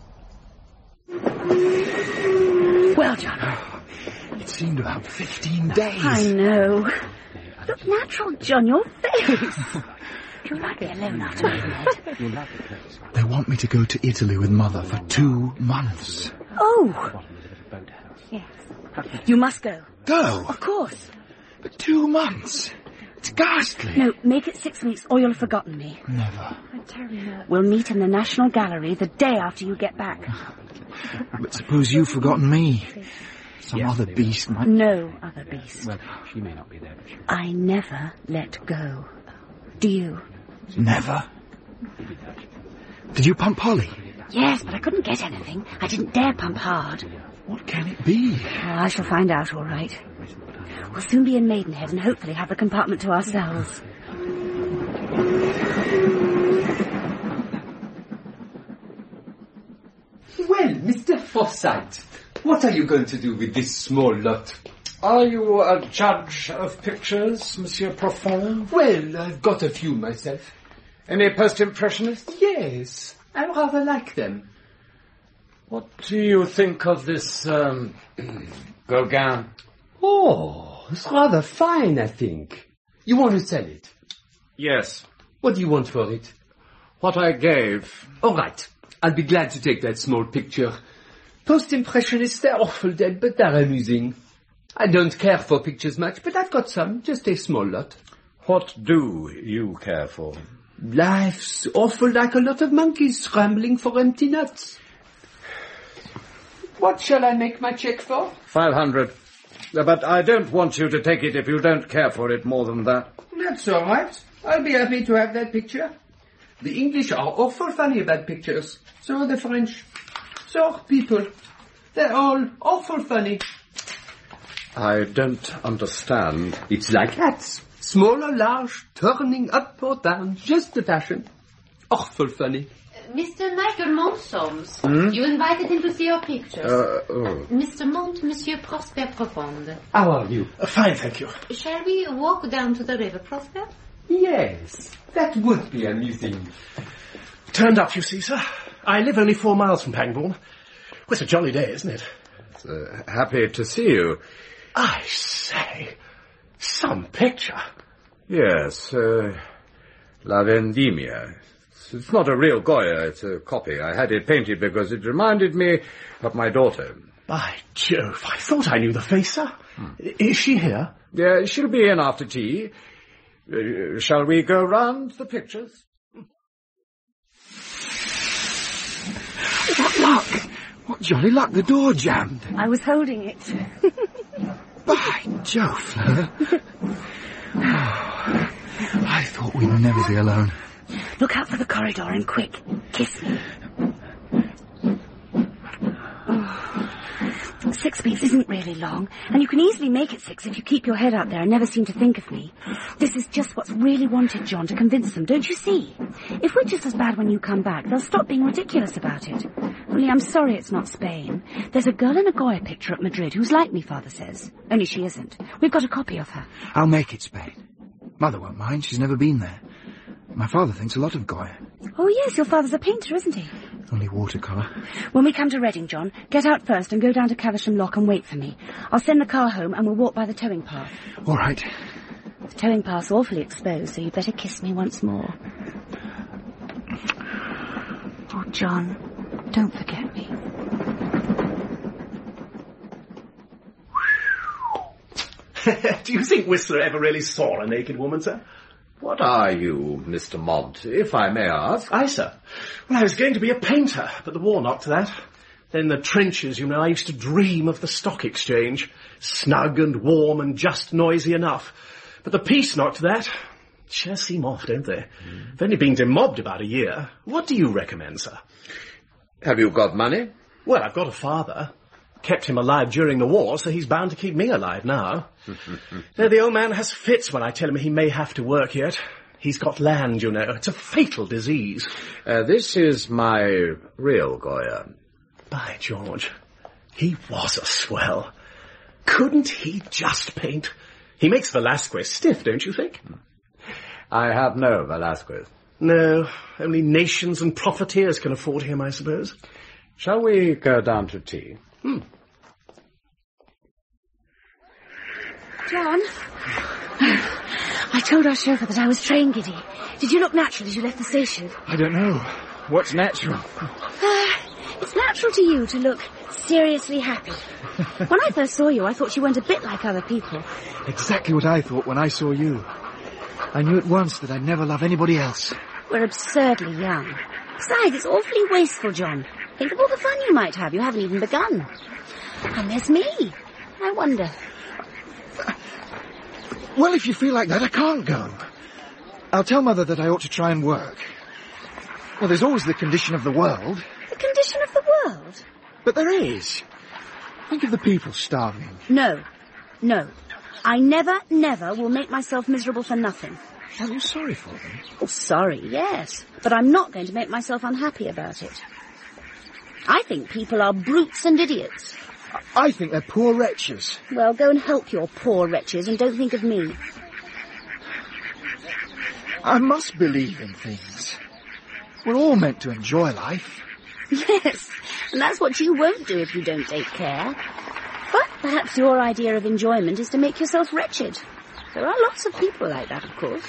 R: Well, John.
H: Oh, it seemed about fifteen days.
R: I know. Look natural, John, your face. Do you like me alone after midnight?
H: They want me to go to Italy with Mother for two months.
R: Oh. Yes. You must go.
H: Go?
R: Of course.
H: But two months? It's ghastly.
R: No, make it six weeks or you'll have forgotten me.
H: Never.
R: I'm terribly hurt. We'll meet in the National Gallery the day after you get back.
H: But suppose you've forgotten me. Some yes, other beast might...
R: No other beast.
L: Well, she may not be there, but she...
R: I never let go. Do you?
H: Never. Did you pump Polly?
R: Yes, but I couldn't get anything. I didn't dare pump hard.
H: What can it be?
R: Oh, I shall find out, all right. We'll soon be in Maidenhead and hopefully have the compartment to ourselves.
Q: Well, Mister Forsyth, what are you going to do with this small lot?
N: Are you a judge of pictures, Monsieur Profond?
Q: Well, I've got a few myself.
N: Any post-impressionists?
Q: Yes, I rather like them.
N: What do you think of this, um, Gauguin?
Q: Oh, it's rather fine, I think. You want to sell it?
N: Yes.
Q: What do you want for it?
N: What I gave.
Q: All right. I'll be glad to take that small picture. Post-impressionists, they're awful dead, but they're amusing. I don't care for pictures much, but I've got some, just a small lot.
N: What do you care for?
Q: Life's awful like a lot of monkeys scrambling for empty nuts. What shall I make my cheque for?
N: Five hundred. But I don't want you to take it if you don't care for it more than that.
Q: That's all right. I'll be happy to have that picture. The English are awful funny about pictures. So are the French. So are people. They're all awful funny.
N: I don't understand.
Q: It's like hats. Small or large, turning up or down, just the fashion. Awful funny.
K: Uh, Mister Michael Montsoms,
N: Hmm?
K: you invited him to see your pictures.
N: Uh, oh.
K: Mister Mont, Monsieur Prosper Profonde.
Q: How are you?
E: Uh, fine, thank you.
K: Shall we walk down to the river, Prosper?
Q: Yes, that would be amusing.
E: Turned up, you see, sir. I live only four miles from Pangbourne. Well, it's a jolly day, isn't it?
N: Uh, happy to see you.
E: I say, some picture.
N: Yes, uh, La Vendimia. It's, it's not a real Goya, it's a copy. I had it painted because it reminded me of my daughter.
E: By Jove, I thought I knew the face, sir. Hmm. Is she here?
N: Yeah, she'll be in after tea. Uh, shall we go round the pictures?
H: What luck! What jolly luck, the door jammed.
G: I was holding it.
H: By Jove, Fleur. Oh, I thought we'd never be alone.
G: Look out for the corridor and quick. Kiss me. Oh. Six weeks isn't really long, and you can easily make it six if you keep your head out there and never seem to think of me. This is just what's really wanted, John, to convince them, don't you see? If we're just as bad when you come back, they'll stop being ridiculous about it. Only I'm sorry it's not Spain. There's a girl in a Goya picture at Madrid who's like me, Father says. Only she isn't. We've got a copy of her.
H: I'll make it Spain. Mother won't mind, she's never been there. My father thinks a lot of Goya.
G: Oh, yes, your father's a painter, isn't he?
H: Only watercolour.
G: When we come to Reading, John, get out first and go down to Caversham Lock and wait for me. I'll send the car home and we'll walk by the towing path.
H: All right.
G: The towing path's awfully exposed, so you'd better kiss me once more. Oh, John, don't forget me.
E: Do you think Whistler ever really saw a naked woman, sir?
N: What are you, Mister Mont, if I may ask?
E: Aye, sir. Well, I was going to be a painter, but the war knocked that. Then the trenches, you know, I used to dream of the stock exchange. Snug and warm and just noisy enough. But the peace knocked that. Sure seem off, don't they? Mm. I've only been demobbed about a year. What do you recommend, sir?
N: Have you got money?
E: Well, I've got a father. Kept him alive during the war, so he's bound to keep me alive now. Now, the old man has fits when I tell him he may have to work yet. He's got land, you know. It's a fatal disease.
N: Uh, this is my real Goya.
E: By George, he was a swell. Couldn't he just paint? He makes Velasquez stiff, don't you think?
N: I have no Velasquez.
E: No, only nations and profiteers can afford him, I suppose.
N: Shall we go down to tea?
E: Hmm.
G: John, I told our chauffeur that I was train giddy. Did you look natural as you left the station?
H: I don't know. What's natural?
G: Uh, it's natural to you to look seriously happy. When I first saw you, I thought you weren't a bit like other people.
H: Exactly what I thought when I saw you. I knew at once that I'd never love anybody else.
G: We're absurdly young. Besides, it's awfully wasteful, John. Think of all the fun you might have. You haven't even begun. And there's me. I wonder.
H: Well, if you feel like that, I can't go. I'll tell Mother that I ought to try and work. Well, there's always the condition of the world.
G: The condition of the world?
H: But there is. Think of the people starving.
G: No. No. I never, never will make myself miserable for nothing.
H: Are you sorry for them?
G: Oh, sorry, yes. But I'm not going to make myself unhappy about it. I think people are brutes and idiots.
H: I think they're poor wretches.
G: Well, go and help your poor wretches and don't think of me.
H: I must believe in things. We're all meant to enjoy life.
G: Yes, and that's what you won't do if you don't take care. But perhaps your idea of enjoyment is to make yourself wretched. There are lots of people like that, of course.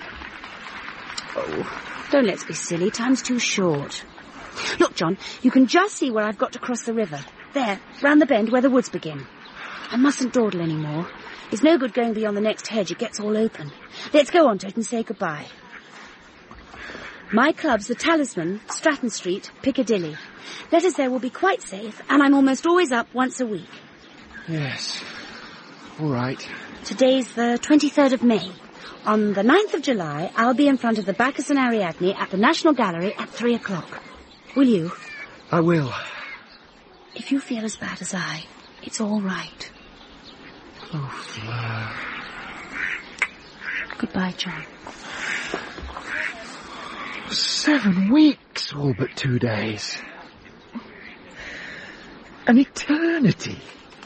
G: Oh, don't let's be silly. Time's too short. Look, John, you can just see where I've got to cross the river. There, round the bend where the woods begin. I mustn't dawdle any more. It's no good going beyond the next hedge. It gets all open. Let's go on to it and say goodbye. My club's the Talisman, Stratton Street, Piccadilly. Letters there will be quite safe, and I'm almost always up once a week.
H: Yes. All right.
G: Today's the twenty-third of May. On the ninth of July, I'll be in front of the Bacchus and Ariadne at the National Gallery at three o'clock. Will you?
H: I will.
G: If you feel as bad as I, it's all right.
H: Oh, Fleur.
G: Goodbye, John.
H: Seven weeks, all but two days. An eternity.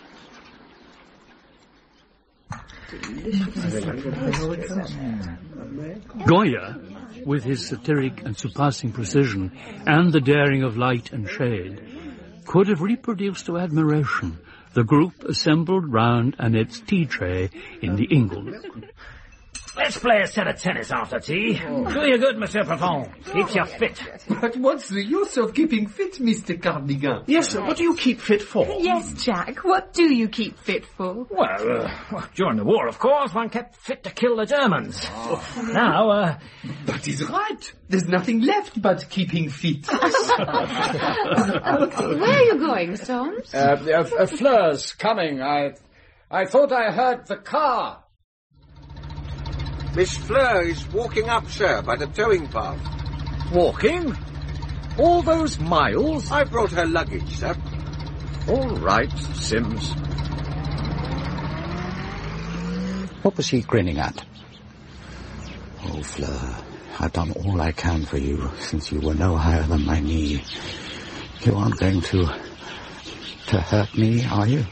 D: Goya, with his satiric and surpassing precision and the daring of light and shade, could have reproduced to admiration the group assembled round Annette's tea tray in the inglenook.
S: Let's play a set of tennis after tea. Do you good, Monsieur Profond. Keeps you fit.
T: But what's the use of keeping fit, Mister Cardigan?
E: Yes, sir. What do you keep fit for?
J: Yes, Jack. What do you keep fit for?
S: Well, uh, well, during the war, of course, one kept fit to kill the Germans. Oh. Now, uh...
T: That is right. There's nothing left but keeping fit.
K: Where are you going, Soames?
N: Uh, uh, uh, Fleur's coming. I, I thought I heard the car.
B: Miss Fleur is walking up, sir, by the towing path.
N: Walking? All those miles?
B: I brought her luggage, sir.
N: All right, Sims.
C: What was he grinning at? Oh, Fleur, I've done all I can for you since you were no higher than my knee. You aren't going to... to hurt me, are you?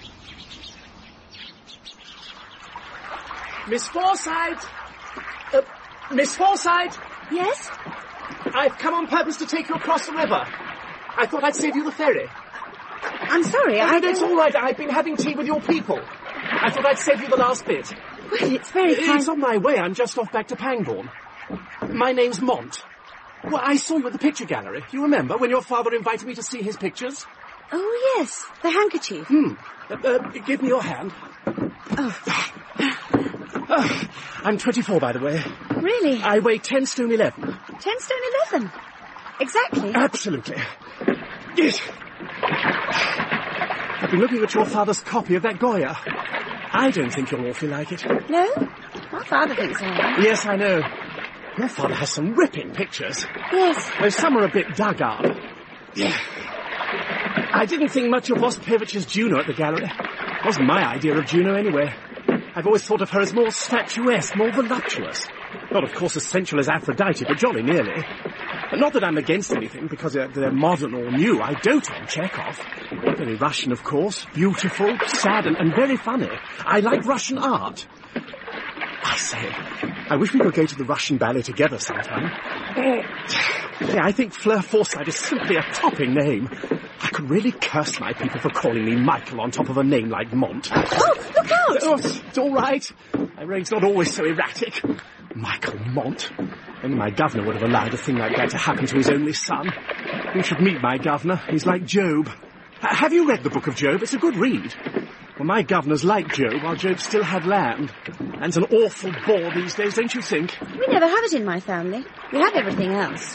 E: Miss Forsyth! Uh, Miss Forsyth!
G: Yes?
E: I've come on purpose to take you across the river. I thought I'd save you the ferry.
G: I'm sorry, I don't...
E: It's all right. I've been having tea with your people. I thought I'd save you the last bit.
G: Well, it's very kind...
E: It's on my way. I'm just off back to Pangbourne. My name's Mont. Well, I saw you at the picture gallery. You remember when your father invited me to see his pictures?
G: Oh, yes. The handkerchief.
E: Hmm. Uh, uh, give me your hand.
G: Oh.
E: Oh, I'm twenty-four, by the way.
G: Really?
E: I weigh ten stone eleven.
G: Ten stone eleven? Exactly.
E: Absolutely. Yes. I've been looking at your father's copy of that Goya. I don't think you'll awfully like it.
G: No? My father thinks I am.
E: Yes, I know. Your father has some ripping pictures.
G: Yes.
E: Though some are a bit dug up. Yeah. I didn't think much of Vospavich's Juno at the gallery. It wasn't my idea of Juno anyway. I've always thought of her as more statuesque, more voluptuous. Not, of course, as sensual as Aphrodite, but jolly nearly. But not that I'm against anything, because they're, they're modern or new. I dote on Chekhov. Very Russian, of course. Beautiful, sad, and, and very funny. I like Russian art. I say, I wish we could go to the Russian ballet together sometime. Yeah, I think Fleur Forsyth is simply a topping name. I could really curse my people for calling me Michael on top of a name like Mont.
G: Oh, look out!
E: Oh, it's all right. My brain's not always so erratic. Michael Mont. Only my governor would have allowed a thing like that to happen to his only son. You should meet my governor. He's like Job. H- have you read the book of Job? It's a good read. Well, my governor's like Job, while Job still had land. Land's an awful bore these days, don't you think?
G: We never have it in my family. We have everything else.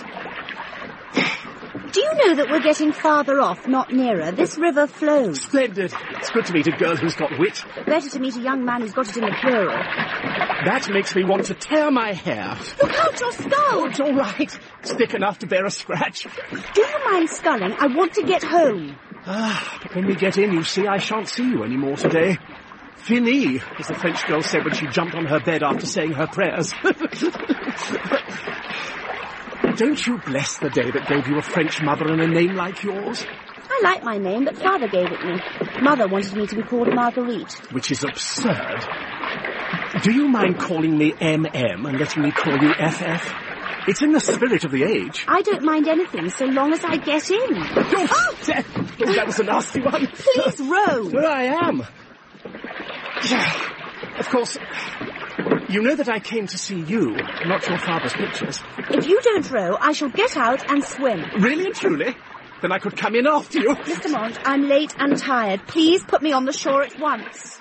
G: Do you know that we're getting farther off, not nearer? This river flows.
E: Splendid. It's good to meet a girl who's got wit.
G: Better to meet a young man who's got it in the plural.
E: That makes me want to tear my hair.
G: Look out, your skull!
E: Oh, it's all right. It's thick enough to bear a scratch.
G: Do you mind sculling? I want to get home.
E: Ah, but when we get in, you see, I shan't see you any more today. Fini, as the French girl said when she jumped on her bed after saying her prayers. Don't you bless the day that gave you a French mother and a name like yours?
G: I like my name, but Father gave it me. Mother wanted me to be called Marguerite.
E: Which is absurd. Do you mind calling me M M and letting me call you F F? It's in the spirit of the age.
G: I don't mind anything so long as I get in.
E: Oh, that was a nasty one.
G: Please row.
E: Well, I am. Of course, you know that I came to see you, not your father's pictures.
G: If you don't row, I shall get out and swim.
E: Really and truly? Then I could come in after you.
G: Mister Mont, I'm late and tired. Please put me on the shore at once.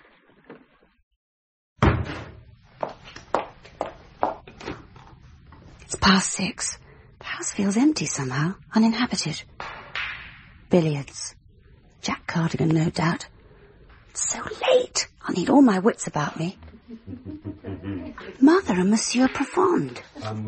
U: It's past six. The house feels empty somehow, uninhabited. Billiards. Jack Cardigan, no doubt. It's so late. I'll need all my wits about me. Mother and Monsieur Profond.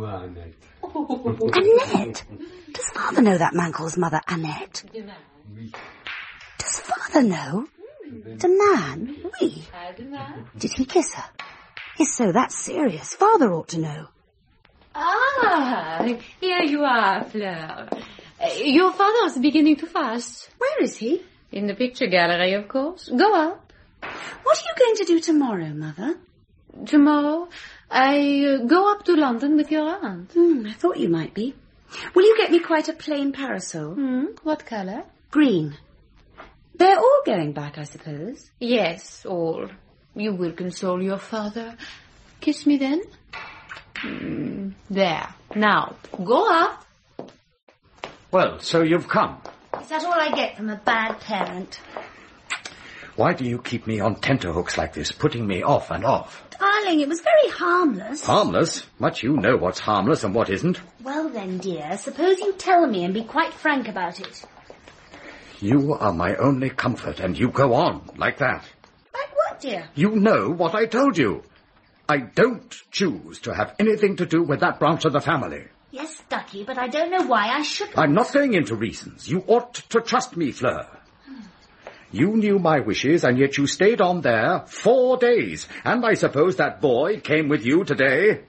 U: Annette? Does Father know that man calls Mother Annette? Does Father know? The man? Oui. Did he kiss her? If so, that's serious. Father ought to know.
K: Ah, here you are, Fleur. Uh, your father's beginning to fast.
U: Where is he?
K: In the picture gallery, of course. Go up.
U: What are you going to do tomorrow, Mother?
K: Tomorrow, I uh, go up to London with your aunt.
U: Hmm, I thought you might be. Will you get me quite a plain parasol?
K: Hmm, what colour?
U: Green. They're all going back, I suppose.
K: Yes, all. You will console your father. Kiss me then. Mm, there. Now, go up.
C: Well, so you've come.
G: Is that all I get from a bad parent?
C: Why do you keep me on tenterhooks like this, putting me off and off?
G: Darling, it was very harmless.
C: Harmless? Much you know what's harmless and what isn't.
G: Well then, dear, suppose you tell me and be quite frank about it.
C: You are my only comfort, and you go on like that.
G: Like what, dear?
C: You know what I told you. I don't choose to have anything to do with that branch of the family.
G: Yes, Ducky, but I don't know why I shouldn't.
C: I'm not going into reasons. You ought to trust me, Fleur. You knew my wishes, and yet you stayed on there four days. And I suppose that boy came with you today.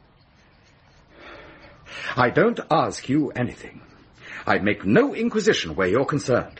C: I don't ask you anything. I make no inquisition where you're concerned.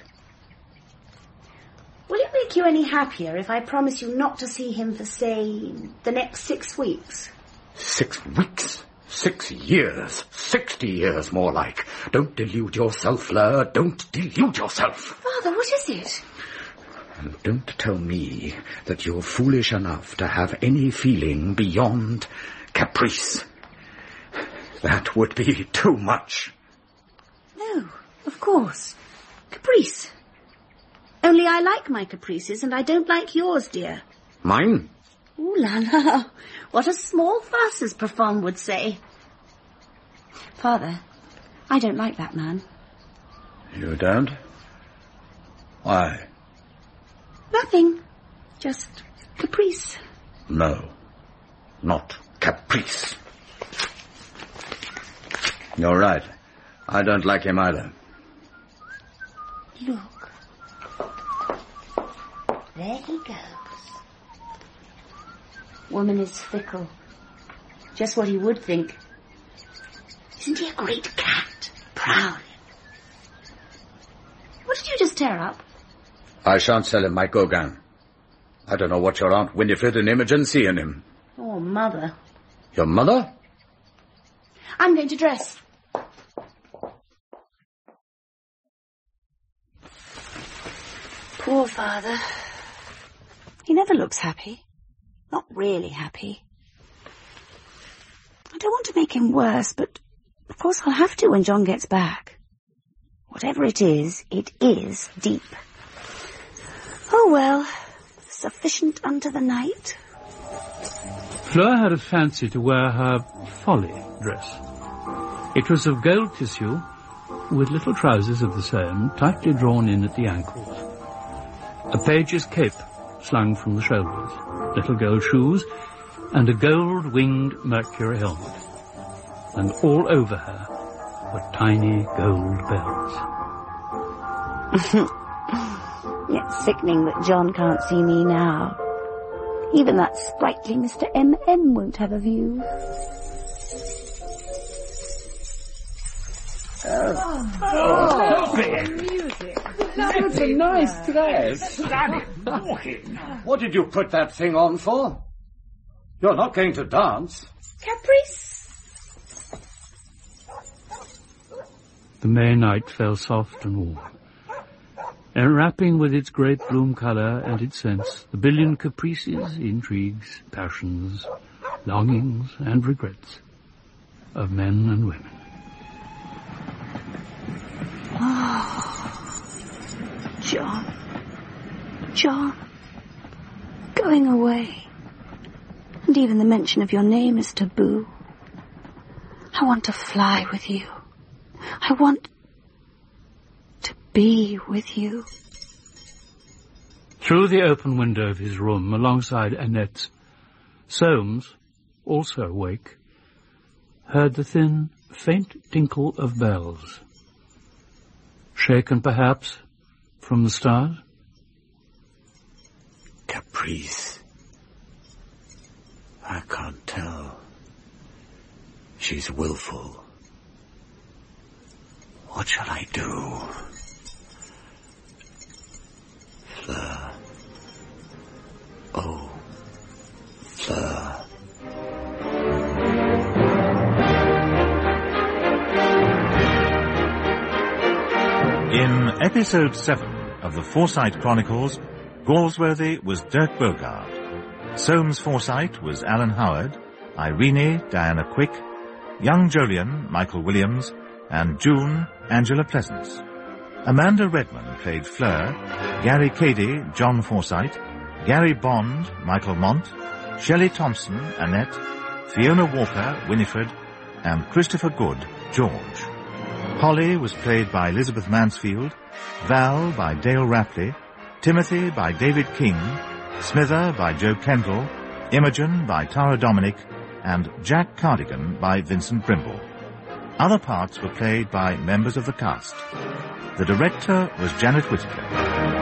G: Will it make you any happier if I promise you not to see him for, say, the next six weeks?
C: Six weeks? Six years. Sixty years, more like. Don't delude yourself, Fleur. Don't delude yourself.
U: Father, what is it?
C: And don't tell me that you're foolish enough to have any feeling beyond caprice. That would be too much.
G: No, of course. Caprice. Only I like my caprices and I don't like yours, dear.
C: Mine?
G: Ooh la la. What a small fuss, as Profond would say.
U: Father, I don't like that man.
C: You don't? Why?
G: Nothing. Just caprice.
C: No, not caprice. You're right. I don't like him either.
G: Look. There he goes. Woman is fickle. Just what he would think. Isn't he a great cat? Proud. What did you just tear up?
C: I shan't sell him my Gauguin. I don't know what your Aunt Winifred and Imogen see in him.
G: Oh, Mother.
C: Your mother?
G: I'm going to dress.
U: Poor Father. He never looks happy. Not really happy. I don't want to make him worse, but of course I'll have to when John gets back. Whatever it is, it is deep. Oh well, sufficient unto the night.
D: Fleur had a fancy to wear her folly dress. It was of gold tissue, with little trousers of the same, tightly drawn in at the ankles. A page's cape slung from the shoulders, little gold shoes, and a gold-winged Mercury helmet. And all over her were tiny gold bells.
U: It's sickening that John can't see me now. Even that sprightly Mister M M won't have a view.
G: Oh, oh,
L: Sophie!
G: music.
M: That's a nice dress.
P: Daddy, walking. What did you put that thing on for? You're not going to dance.
G: Caprice.
D: The May night fell soft and warm, enwrapping with its great bloom colour and its scents the billion caprices, intrigues, passions, longings and regrets of men and women.
U: Oh, John. John. Going away. And even the mention of your name is taboo. I want to fly with you. I want to be with you.
D: Through the open window of his room, alongside Annette's, Soames, also awake, heard the thin, faint tinkle of bells. Shaken, perhaps, from the stars?
C: Caprice. I can't tell. She's willful. What shall I do? Fleur. Oh, Fleur.
A: In episode seven of the Forsyte Chronicles, Galsworthy was Dirk Bogarde. Soames Forsyte was Alan Howard, Irene, Diana Quick, young Jolyon, Michael Williams, and June, Angela Pleasance. Amanda Redman played Fleur, Gary Cady, John Forsyte, Gary Bond, Michael Mont, Shelley Thompson, Annette, Fiona Walker, Winifred, and Christopher Good, George. Polly was played by Elizabeth Mansfield, Val by Dale Rapley, Timothy by David King, Smither by Joe Kendall, Imogen by Tara Dominic, and Jack Cardigan by Vincent Brimble. Other parts were played by members of the cast. The director was Janet Whittaker.